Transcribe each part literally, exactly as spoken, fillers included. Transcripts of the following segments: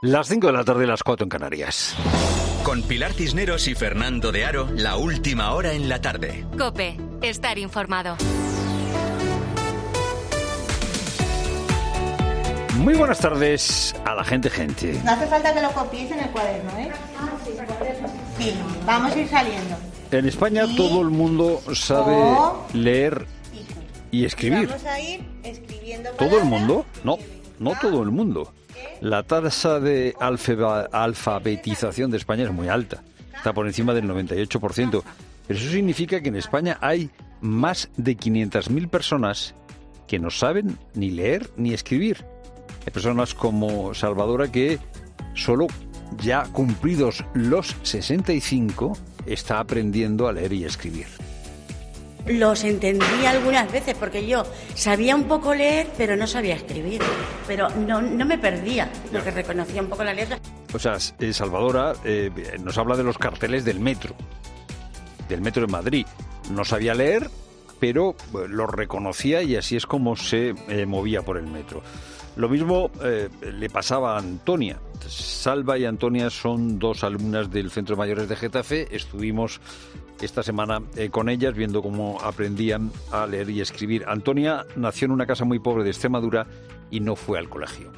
Las cinco de la tarde, las cuatro en Canarias. Con Pilar Cisneros y Fernando de Aro, la última hora en la tarde. COPE, estar informado. Muy buenas tardes a la gente, gente. No hace falta que lo copiéis en el cuaderno, ¿eh? Sí, vamos a ir saliendo. En España y... todo el mundo sabe o... leer y escribir. Y vamos a ir escribiendo ¿Todo el mundo? No, no todo el mundo. La tasa de alfaba, alfabetización de España es muy alta. Está por encima del noventa y ocho por ciento. Pero eso significa que en España hay más de quinientas mil personas que no saben ni leer ni escribir. Hay personas como Salvadora que solo ya cumplidos los sesenta y cinco está aprendiendo a leer y escribir. Los entendí algunas veces porque yo sabía un poco leer, pero no sabía escribir. Pero no, no me perdía, porque reconocía un poco la letra. O sea, eh, Salvadora eh, nos habla de los carteles del metro, del metro de Madrid. No sabía leer, pero eh, los reconocía y así es como se eh, movía por el metro. Lo mismo eh, le pasaba a Antonia. Salva y Antonia son dos alumnas del Centro de Mayores de Getafe. Estuvimos esta semana eh, con ellas viendo cómo aprendían a leer y escribir. Antonia nació en una casa muy pobre de Extremadura y no fue al colegio.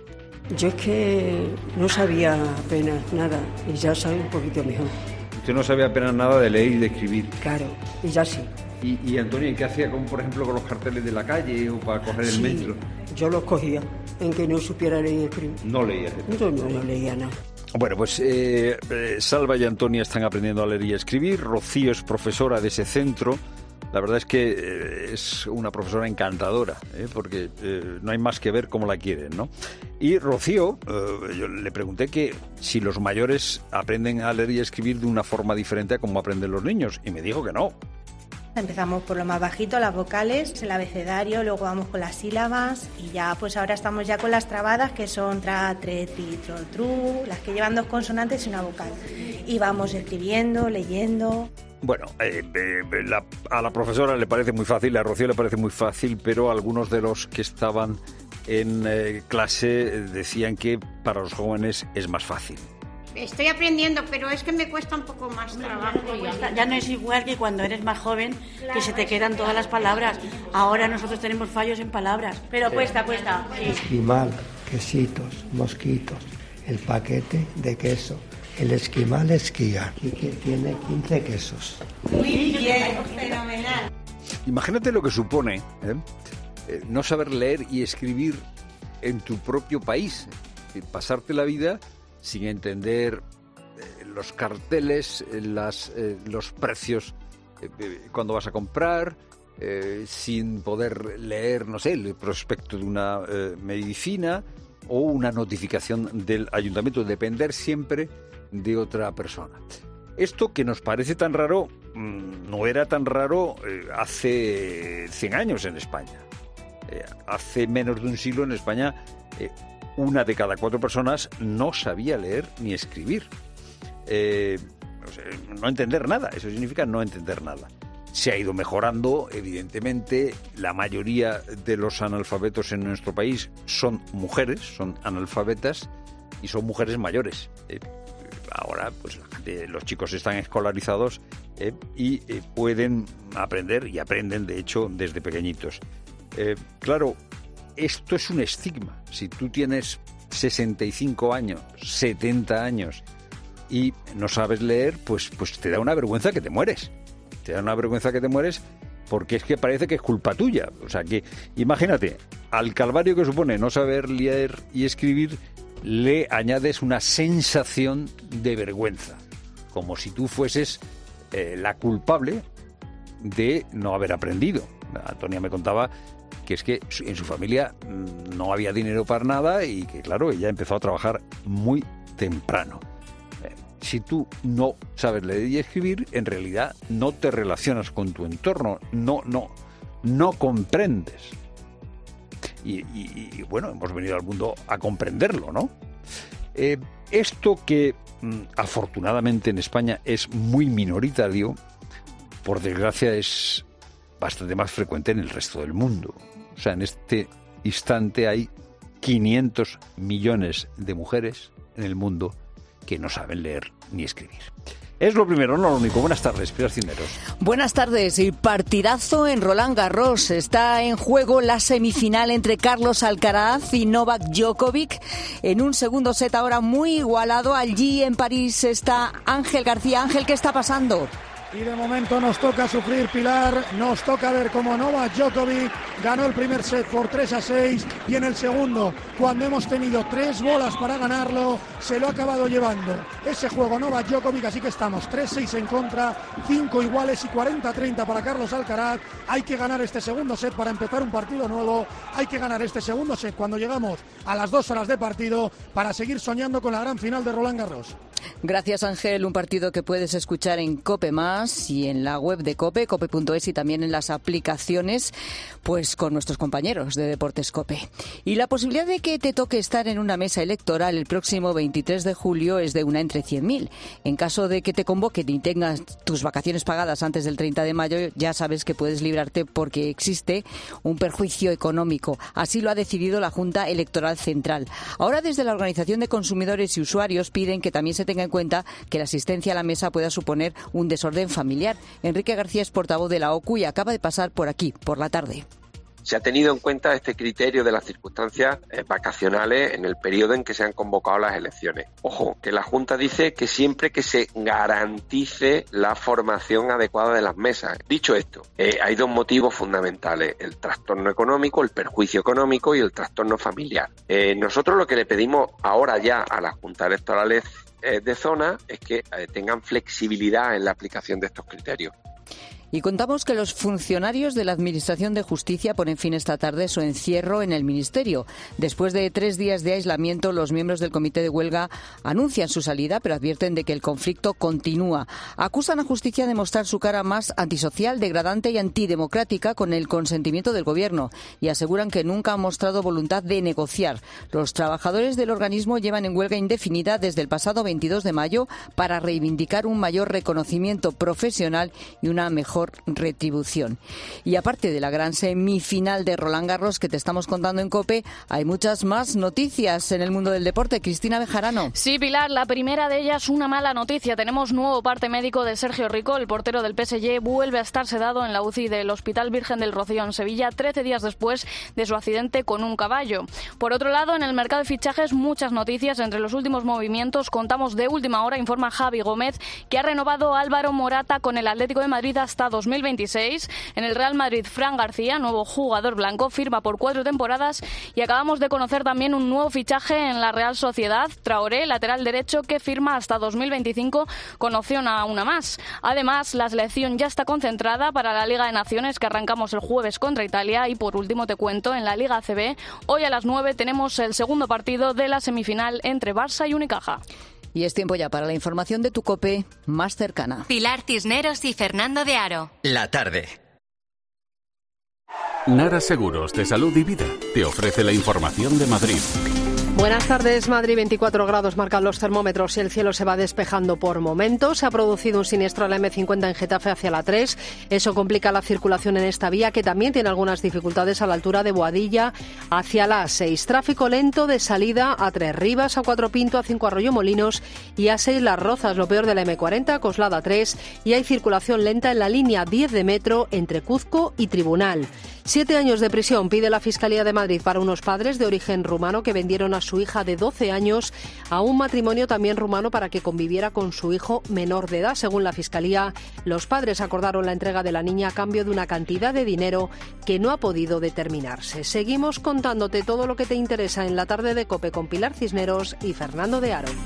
Yo es que no sabía apenas nada y ya soy un poquito mejor. Usted no sabía apenas nada de leer y de escribir. Claro, y ya sí. ¿Y, y Antonia, qué hacía, como por ejemplo con los carteles de la calle o para coger sí, el metro? Yo los cogía, en que no supiera leer y escribir. No leía. Yo no, no leía nada. Bueno, pues eh, eh, Salva y Antonia están aprendiendo a leer y a escribir. Rocío es profesora de ese centro. La verdad es que eh, es una profesora encantadora, ¿eh? porque eh, no hay más que ver cómo la quieren, ¿no? Y Rocío, eh, yo le pregunté que si los mayores aprenden a leer y a escribir de una forma diferente a cómo aprenden los niños, y me dijo que no. Empezamos por lo más bajito, las vocales, el abecedario, luego vamos con las sílabas y ya pues ahora estamos ya con las trabadas que son tra, tre, tri, tro, tru, las que llevan dos consonantes y una vocal. Y vamos escribiendo, leyendo. Bueno, eh, eh, la, a la profesora le parece muy fácil, a Rocío le parece muy fácil, pero algunos de los que estaban en eh, clase decían que para los jóvenes es más fácil. Estoy aprendiendo, pero es que me cuesta un poco más trabajo. Ya, ya no es igual que cuando eres más joven, que se te quedan todas las palabras. Ahora nosotros tenemos fallos en palabras, pero sí. cuesta, cuesta. Sí. Esquimal, quesitos, mosquitos, el paquete de queso. El esquimal esquía y que tiene quince quesos. Muy bien, fenomenal. Imagínate lo que supone ¿eh? Eh, no saber leer y escribir en tu propio país. Eh, pasarte la vida sin entender eh, los carteles, eh, las, eh, los precios eh, eh, cuando vas a comprar, eh, sin poder leer, no sé, el prospecto de una eh, medicina o una notificación del ayuntamiento. Depender siempre de otra persona. Esto que nos parece tan raro, mmm, no era tan raro eh, hace cien años en España. Eh, hace menos de un siglo en España eh, una de cada cuatro personas no sabía leer ni escribir. Eh, o sea, no entender nada, eso significa no entender nada. Se ha ido mejorando, evidentemente. La mayoría de los analfabetos en nuestro país son mujeres, son analfabetas y son mujeres mayores. Eh, Ahora, pues eh, los chicos están escolarizados eh, y eh, pueden aprender, y aprenden, de hecho, desde pequeñitos. Eh, claro, esto es un estigma. Si tú tienes sesenta y cinco años, setenta años y no sabes leer, pues, pues te da una vergüenza que te mueres. Te da una vergüenza que te mueres porque es que parece que es culpa tuya. O sea que, imagínate, al calvario que supone no saber leer y escribir, le añades una sensación de vergüenza, como si tú fueses eh, la culpable de no haber aprendido. Antonia me contaba que es que en su familia no había dinero para nada y que, claro, ella empezó a trabajar muy temprano. Eh, si tú no sabes leer y escribir, en realidad no te relacionas con tu entorno, no, no, no comprendes. Y, y, y bueno, hemos venido al mundo a comprenderlo, ¿no? Eh, esto que mm, afortunadamente en España es muy minoritario, por desgracia es bastante más frecuente en el resto del mundo. O sea, en este instante hay quinientos millones de mujeres en el mundo que no saben leer ni escribir. Es lo primero, no lo único. Buenas tardes, Pilar Cisneros. Buenas tardes. Y partidazo en Roland Garros. Está en juego la semifinal entre Carlos Alcaraz y Novak Djokovic. En un segundo set ahora muy igualado. Allí en París está Ángel García. Ángel, ¿qué está pasando? Y de momento nos toca sufrir, Pilar, nos toca ver cómo Novak Djokovic ganó el primer set por tres a seis y en el segundo, cuando hemos tenido tres bolas para ganarlo, se lo ha acabado llevando ese juego Novak Djokovic, así que estamos tres seis en contra, cinco iguales y cuarenta a treinta para Carlos Alcaraz. Hay que ganar este segundo set para empezar un partido nuevo, hay que ganar este segundo set cuando llegamos a las dos horas de partido para seguir soñando con la gran final de Roland Garros. Gracias, Ángel. Un partido que puedes escuchar en COPE Más y en la web de COPE, cope punto es, y también en las aplicaciones, pues con nuestros compañeros de Deportes COPE. Y la posibilidad de que te toque estar en una mesa electoral el próximo veintitrés de julio es de una entre cien mil. En caso de que te convoquen y tengas tus vacaciones pagadas antes del treinta de mayo, ya sabes que puedes librarte porque existe un perjuicio económico. Así lo ha decidido la Junta Electoral Central. Ahora, desde la Organización de Consumidores y Usuarios piden que también se tenga en cuenta que la asistencia a la mesa pueda suponer un desorden familiar. Enrique García es portavoz de la O C U y acaba de pasar por aquí, por la tarde. Se ha tenido en cuenta este criterio de las circunstancias eh, vacacionales en el periodo en que se han convocado las elecciones. Ojo, que la Junta dice que siempre que se garantice la formación adecuada de las mesas. Dicho esto, eh, hay dos motivos fundamentales: el trastorno económico, el perjuicio económico y el trastorno familiar. Eh, nosotros lo que le pedimos ahora ya a las juntas electorales eh, de zona es que eh, tengan flexibilidad en la aplicación de estos criterios. Y contamos que los funcionarios de la Administración de Justicia ponen fin esta tarde a su encierro en el Ministerio. Después de tres días de aislamiento, los miembros del comité de huelga anuncian su salida, pero advierten de que el conflicto continúa. Acusan a Justicia de mostrar su cara más antisocial, degradante y antidemocrática con el consentimiento del Gobierno y aseguran que nunca han mostrado voluntad de negociar. Los trabajadores del organismo llevan en huelga indefinida desde el pasado veintidós de mayo para reivindicar un mayor reconocimiento profesional y una mejor retribución. Y aparte de la gran semifinal de Roland Garros que te estamos contando en COPE, hay muchas más noticias en el mundo del deporte. Cristina Bejarano. Sí, Pilar, la primera de ellas una mala noticia. Tenemos nuevo parte médico de Sergio Rico, el portero del P S G, vuelve a estar sedado en la U C I del Hospital Virgen del Rocío en Sevilla, trece días después de su accidente con un caballo. Por otro lado, en el mercado de fichajes, muchas noticias. Entre los últimos movimientos, contamos de última hora, informa Javi Gómez, que ha renovado a Álvaro Morata con el Atlético de Madrid hasta dos mil veintiséis. En el Real Madrid, Fran García, nuevo jugador blanco, firma por cuatro temporadas. Y acabamos de conocer también un nuevo fichaje en la Real Sociedad, Traoré, lateral derecho, que firma hasta dos mil veinticinco con opción a una más. Además, la selección ya está concentrada para la Liga de Naciones, que arrancamos el jueves contra Italia. Y por último te cuento, en la Liga A C B, hoy a las nueve tenemos el segundo partido de la semifinal entre Barça y Unicaja. Y es tiempo ya para la información de tu COPE más cercana. Pilar Cisneros y Fernando de Aro. La tarde. Nara Seguros de Salud y Vida te ofrece la información de Madrid. Buenas tardes. Madrid, veinticuatro grados marcan los termómetros y el cielo se va despejando por momentos. Se ha producido un siniestro a la eme cincuenta en Getafe hacia la tres. Eso complica la circulación en esta vía, que también tiene algunas dificultades a la altura de Boadilla hacia la A seis. Tráfico lento de salida a Tres Rivas, a Cuatro Pinto, a cinco Arroyomolinos y a seis Las Rozas, lo peor de la eme cuarenta, Coslada tres. Y hay circulación lenta en la línea diez de metro entre Cuzco y Tribunal. Siete años de prisión pide la Fiscalía de Madrid para unos padres de origen rumano que vendieron a su hija de doce años a un matrimonio también rumano para que conviviera con su hijo menor de edad. Según la Fiscalía, los padres acordaron la entrega de la niña a cambio de una cantidad de dinero que no ha podido determinarse. Seguimos contándote todo lo que te interesa en la tarde de COPE con Pilar Cisneros y Fernando de Aro.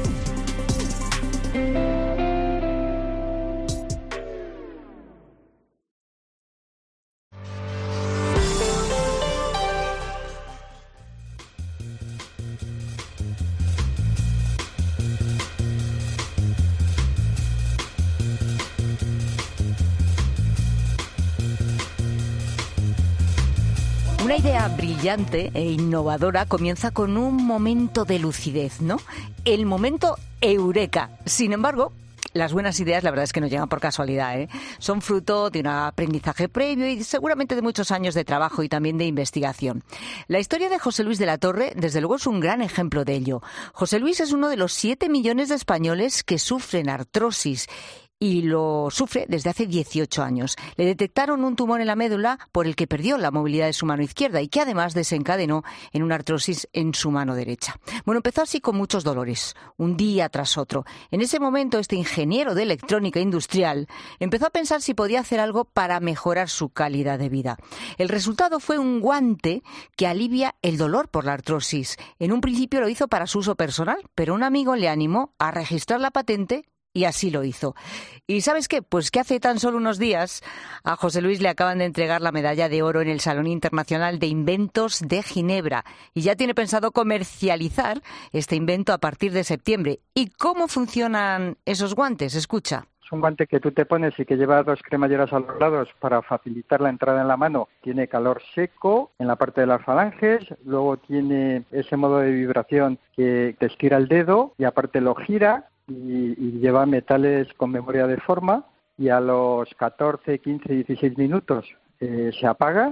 Una idea brillante e innovadora comienza con un momento de lucidez, ¿no? El momento eureka. Sin embargo, Las buenas ideas, la verdad es que no llegan por casualidad, ¿eh? Son fruto de un aprendizaje previo y seguramente de muchos años de trabajo y también de investigación. La historia de José Luis de la Torre, desde luego, es un gran ejemplo de ello. José Luis es uno de los siete millones de españoles que sufren artrosis y lo sufre desde hace dieciocho años. Le detectaron un tumor en la médula por el que perdió la movilidad de su mano izquierda y que además desencadenó en una artrosis en su mano derecha. Bueno, empezó así con muchos dolores, un día tras otro. En ese momento, este ingeniero de electrónica industrial empezó a pensar si podía hacer algo para mejorar su calidad de vida. El resultado fue un guante que alivia el dolor por la artrosis. En un principio lo hizo para su uso personal, pero un amigo le animó a registrar la patente y así lo hizo. ¿Y sabes qué? Pues que hace tan solo unos días a José Luis le acaban de entregar la medalla de oro en el Salón Internacional de Inventos de Ginebra y ya tiene pensado comercializar este invento a partir de septiembre. ¿Y cómo funcionan esos guantes? Escucha. Es un guante que tú te pones y que lleva dos cremalleras a los lados para facilitar la entrada en la mano. Tiene calor seco en la parte de las falanges, luego tiene ese modo de vibración que te estira el dedo y aparte lo gira. Y, y lleva metales con memoria de forma y a los catorce, quince, dieciséis minutos eh, se apaga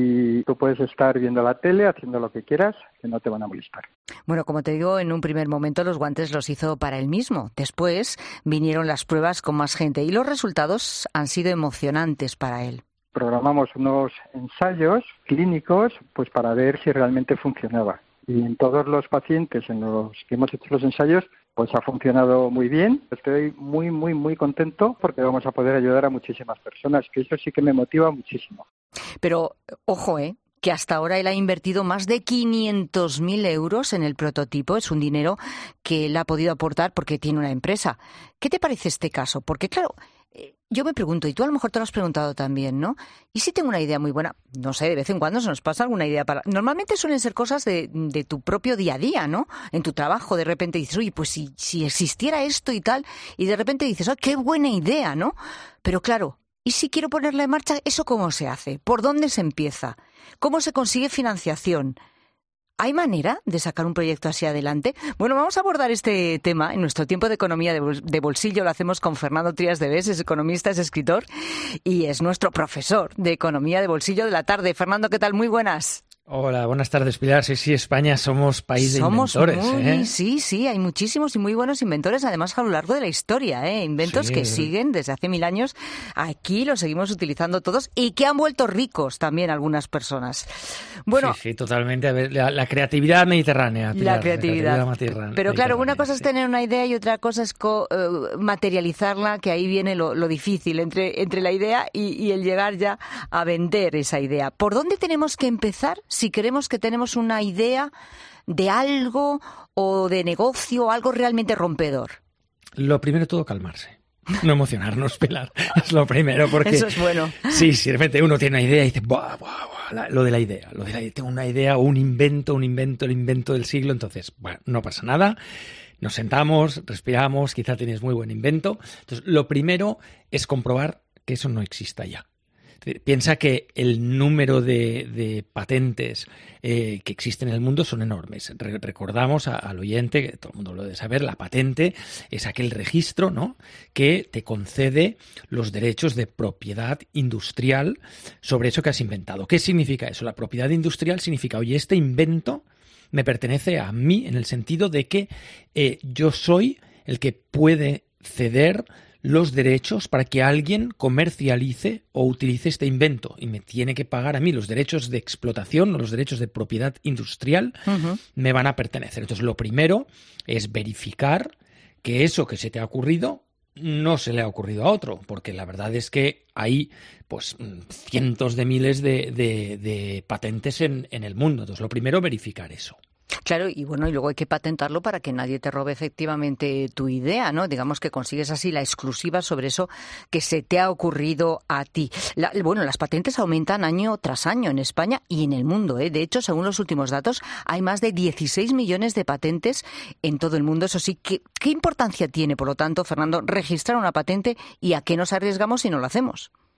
y tú puedes estar viendo la tele, haciendo lo que quieras, que no te van a molestar. Bueno, como te digo, en un primer momento los guantes los hizo para él mismo. Después vinieron las pruebas con más gente y los resultados han sido emocionantes para él. Programamos unos ensayos clínicos pues para ver si realmente funcionaba. Y en todos los pacientes en los que hemos hecho los ensayos, pues ha funcionado muy bien. Estoy muy, muy, muy contento porque vamos a poder ayudar a muchísimas personas, que eso sí que me motiva muchísimo. Pero, ojo, ¿eh? que hasta ahora él ha invertido más de quinientos mil euros en el prototipo. Es un dinero que él ha podido aportar porque tiene una empresa. ¿Qué te parece este caso? Porque, claro, yo me pregunto, y tú a lo mejor te lo has preguntado también, ¿no? ¿Y si tengo una idea muy buena? No sé, de vez en cuando se nos pasa alguna idea para... Normalmente suelen ser cosas de, de tu propio día a día, ¿no? En tu trabajo de repente dices, oye, pues si, si existiera esto y tal, y de repente dices, ¡oh, qué buena idea!, ¿no? Pero claro, ¿y si quiero ponerla en marcha? ¿Eso cómo se hace? ¿Por dónde se empieza? ¿Cómo se consigue financiación? ¿Hay manera de sacar un proyecto así adelante? Bueno, vamos a abordar este tema en nuestro tiempo de economía de bolsillo. Lo hacemos con Fernando Trías de Bes, es economista, es escritor y es nuestro profesor de economía de bolsillo de la tarde. Fernando, ¿qué tal? Muy buenas. Hola, buenas tardes, Pilar. Sí, sí, España somos país de somos inventores. Muy, ¿eh? Sí, sí, hay muchísimos y muy buenos inventores, además a lo largo de la historia, ¿eh? Inventos sí. que siguen desde hace mil años. Aquí los seguimos utilizando todos y que han vuelto ricos también algunas personas. Bueno, sí, sí, totalmente. A ver, la, la creatividad mediterránea. Pilar, la creatividad. La creatividad Pero claro, una cosa es tener una idea y otra cosa es co- uh, materializarla, que ahí viene lo, lo difícil entre, entre la idea y, y el llegar ya a vender esa idea. ¿Por dónde tenemos que empezar si queremos que tenemos una idea de algo o de negocio, algo realmente rompedor? Lo primero de todo, calmarse. No emocionarnos, Pilar. Es lo primero, porque... Eso es bueno. Sí, si de repente uno tiene una idea y dice, buah, buah, buah, la, lo de la idea, lo de la idea, tengo una idea o un invento, un invento, el invento del siglo, entonces, bueno, no pasa nada. Nos sentamos, respiramos, quizá tienes muy buen invento. Entonces, lo primero es comprobar que eso no exista ya. Piensa que el número de, de patentes eh, que existen en el mundo son enormes. Re- recordamos a, al oyente, que todo el mundo lo debe saber, la patente es aquel registro, ¿no?, que te concede los derechos de propiedad industrial sobre eso que has inventado. ¿Qué significa eso? La propiedad industrial significa, oye, este invento me pertenece a mí en el sentido de que eh, yo soy el que puede ceder los derechos para que alguien comercialice o utilice este invento y me tiene que pagar a mí los derechos de explotación o los derechos de propiedad industrial, uh-huh. me van a pertenecer. Entonces, lo primero es verificar que eso que se te ha ocurrido no se le ha ocurrido a otro, porque la verdad es que hay pues cientos de miles de, de, de patentes en, en el mundo. Entonces, lo primero, verificar eso. Claro, y bueno, y luego hay que patentarlo para que nadie te robe efectivamente tu idea, ¿no? Digamos que consigues así la exclusiva sobre eso que se te ha ocurrido a ti. La, bueno, las patentes aumentan año tras año en España y en el mundo, ¿eh? De hecho, según los últimos datos, hay más de dieciséis millones de patentes en todo el mundo. Eso sí, ¿qué, qué importancia tiene, por lo tanto, Fernando, registrar una patente y a qué nos arriesgamos si no lo hacemos?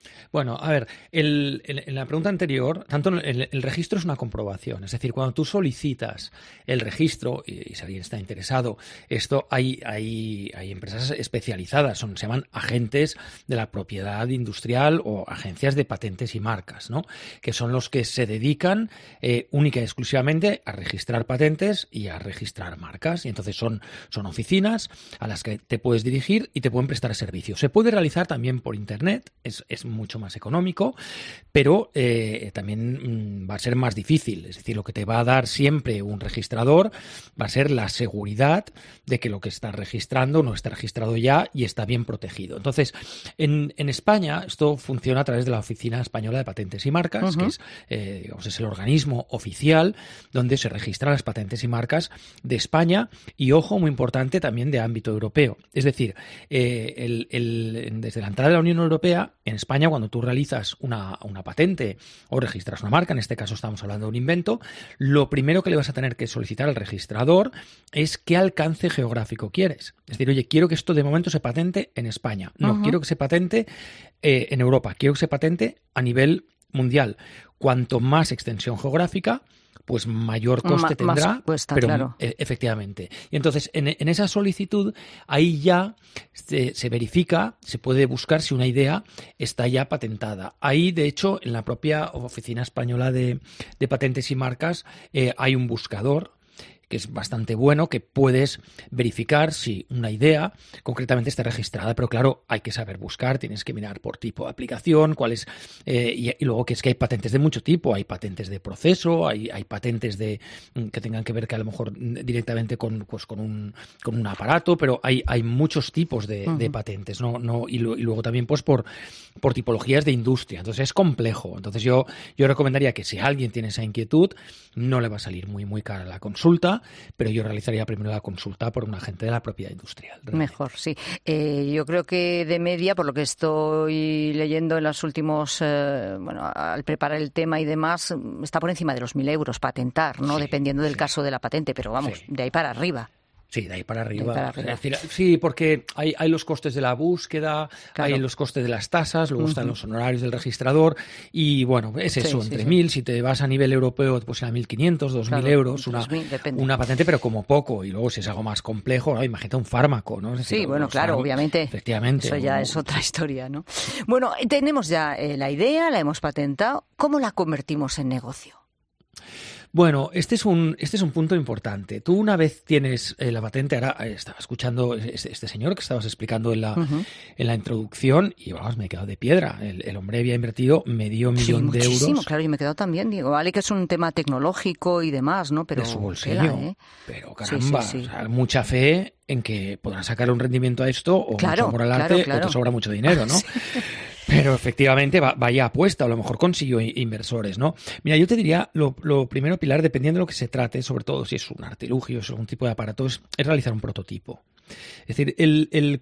Bueno, a ver, el, el, en la pregunta anterior, tanto el, el registro es una comprobación, es decir, cuando tú solicitas el registro, y, y si alguien está interesado, esto hay, hay, hay empresas especializadas, son, se llaman agentes de la propiedad industrial o agencias de patentes y marcas, ¿no? Que son los que se dedican eh, única y exclusivamente a registrar patentes y a registrar marcas, y entonces son, son oficinas a las que te puedes dirigir y te pueden prestar servicios. Se puede realizar también por internet, es, es mucho más económico, pero eh, también mmm, va a ser más difícil. Es decir, lo que te va a dar siempre un registrador va a ser la seguridad de que lo que estás registrando no está registrado ya y está bien protegido. Entonces, en, en España esto funciona a través de la Oficina Española de Patentes y Marcas, uh-huh. que es, eh, digamos, es el organismo oficial donde se registran las patentes y marcas de España y, ojo, muy importante, también de ámbito europeo. Es decir, eh, el, el, desde la entrada de la Unión Europea, en España, cuando tú realizas una, una patente o registras una marca, en este caso estamos hablando de un invento, lo primero que le vas a tener que solicitar al registrador es qué alcance geográfico quieres. Es decir, oye, quiero que esto de momento se patente en España. No, uh-huh. quiero que se patente eh, en Europa. Quiero que se patente a nivel mundial. Cuanto más extensión geográfica, pues mayor coste Ma, tendrá, más cuesta, pero claro. e- efectivamente. Y entonces, en, en esa solicitud, ahí ya se, se verifica, se puede buscar si una idea está ya patentada. Ahí, de hecho, en la propia Oficina Española de, de Patentes y Marcas eh, hay un buscador que es bastante bueno, que puedes verificar si una idea concretamente está registrada, pero claro, hay que saber buscar, tienes que mirar por tipo de aplicación, cuál es, eh, y, y luego que es que hay patentes de mucho tipo, hay patentes de proceso, hay, hay patentes de que tengan que ver que a lo mejor directamente con, pues, con, un, con un aparato, pero hay, hay muchos tipos de, uh-huh. de patentes, ¿no? No, y, lo, y luego también pues por, por tipologías de industria, entonces es complejo. Entonces yo, yo recomendaría que si alguien tiene esa inquietud, no le va a salir muy, muy cara la consulta, pero yo realizaría primero la consulta por un agente de la propiedad industrial. Realmente. Mejor, sí. Eh, yo creo que de media, por lo que estoy leyendo en los últimos, eh, bueno, al preparar el tema y demás, está por encima de los mil euros patentar, ¿no? Sí, dependiendo del sí. caso de la patente, pero vamos, sí. de ahí para arriba. Sí, de ahí para arriba. De ahí para arriba. Es decir, sí, porque hay, hay los costes de la búsqueda, claro. hay los costes de las tasas, luego uh-huh. están los honorarios del registrador y, bueno, es eso, sí, entre sí, mil, sí. si te vas a nivel europeo, pues a mil quinientos, dos mil claro, euros, una, dos mil, una patente, pero como poco. Y luego si es algo más complejo, ¿no? Imagínate un fármaco, ¿no? Es decir, sí, bueno, claro, fármacos, obviamente. Efectivamente. Eso ya ¿no? es otra historia, ¿no? Bueno, tenemos ya eh, la idea, la hemos patentado. ¿Cómo la convertimos en negocio? Bueno, este es un este es un punto importante. Tú una vez tienes eh, la patente, ahora eh, estaba escuchando este, este señor que estabas explicando en la uh-huh. en la introducción y vamos, me he quedado de piedra. El, el hombre había invertido medio millón sí, de euros. Claro, yo me he quedado también, digo, vale que es un tema tecnológico y demás, ¿no? Pero de su bolsillo. Tela, ¿eh? Pero caramba, sí, sí, sí. O sea, mucha fe en que podrás sacar un rendimiento a esto o claro, mucho amor al arte claro, claro. o te sobra mucho dinero, ¿no? Sí. Pero efectivamente va, vaya apuesta, o a lo mejor consiguió inversores, ¿no? Mira, yo te diría, lo, lo primero, Pilar, dependiendo de lo que se trate, sobre todo si es un artilugio, si es algún tipo de aparato, es, es realizar un prototipo. Es decir, el, el,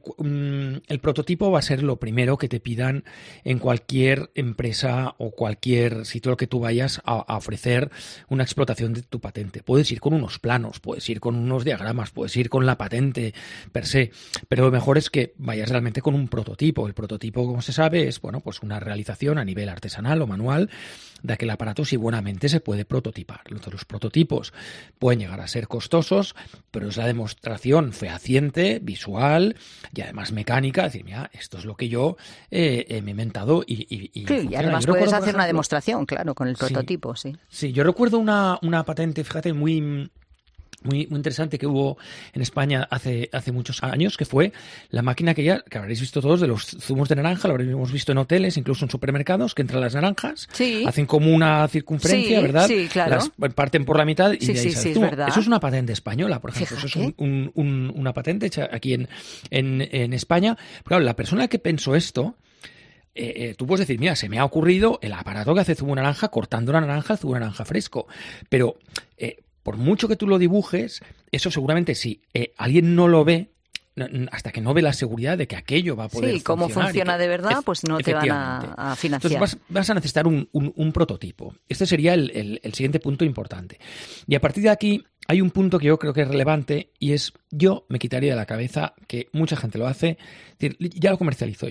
el prototipo va a ser lo primero que te pidan en cualquier empresa o cualquier sitio al que tú vayas a, a ofrecer una explotación de tu patente. Puedes ir con unos planos, puedes ir con unos diagramas, puedes ir con la patente per se, pero lo mejor es que vayas realmente con un prototipo. El prototipo, como se sabe, es bueno, pues una realización a nivel artesanal o manual de aquel aparato si buenamente se puede prototipar. Entonces, los prototipos pueden llegar a ser costosos, pero es la demostración fehaciente, visual y además mecánica, decir, mira, esto es lo que yo eh, eh, me he inventado y, y, y sí, y además puedes recuerdo, hacer ejemplo, una demostración, claro, con el prototipo, sí. Sí, sí yo recuerdo una, una patente, fíjate, muy... Muy, muy interesante que hubo en España hace, hace muchos años, que fue la máquina que ya, que habréis visto todos, de los zumos de naranja, lo habréis visto en hoteles, incluso en supermercados, que entran las naranjas, sí. hacen como una circunferencia, sí, ¿verdad? Sí, claro. Las parten por la mitad y sí, de ahí sí, sale sí, el zumo. Es verdad. Eso es una patente española, por ejemplo. Fíjate. Eso es un, un, un, una patente hecha aquí en, en, en España. Pero claro, la persona que pensó esto, Eh, eh, tú puedes decir, mira, se me ha ocurrido el aparato que hace zumo de naranja cortando la naranja, el zumo de naranja fresco. Pero eh, por mucho que tú lo dibujes, eso seguramente si eh, alguien no lo ve, hasta que no ve la seguridad de que aquello va a poder sí, cómo funcionar. funciona que, de verdad, pues no te van a, a financiar. Entonces vas, vas a necesitar un, un, un prototipo. Este sería el, el, el siguiente punto importante. Y a partir de aquí hay un punto que yo creo que es relevante y es, yo me quitaría de la cabeza, que mucha gente lo hace, es decir, ya lo comercializo yo.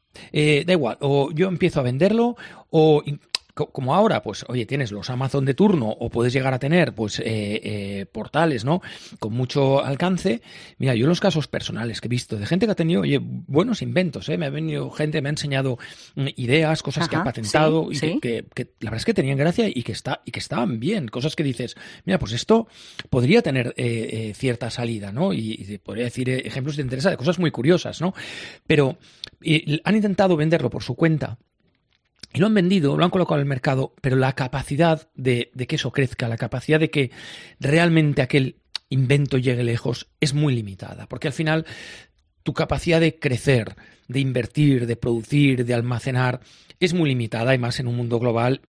Eh, da igual, o yo empiezo a venderlo, o como ahora, pues oye, tienes los Amazon de turno, o puedes llegar a tener pues eh, eh, portales, ¿no?, con mucho alcance. Mira, yo los casos personales que he visto de gente que ha tenido, oye, buenos inventos, ¿eh? Me ha venido gente, me ha enseñado ideas, cosas Ajá, que ha patentado, sí, y sí. Que, que, que la verdad es que tenían gracia y que está y que estaban bien, cosas que dices, mira, pues esto podría tener eh, eh, cierta salida, ¿no? Y, y podría decir eh, ejemplos de interés de cosas muy curiosas, ¿no? Pero eh, han intentado venderlo por su cuenta. Y lo han vendido, lo han colocado en el mercado, pero la capacidad de, de que eso crezca, la capacidad de que realmente aquel invento llegue lejos es muy limitada. Porque al final tu capacidad de crecer, de invertir, de producir, de almacenar es muy limitada, y más en un mundo global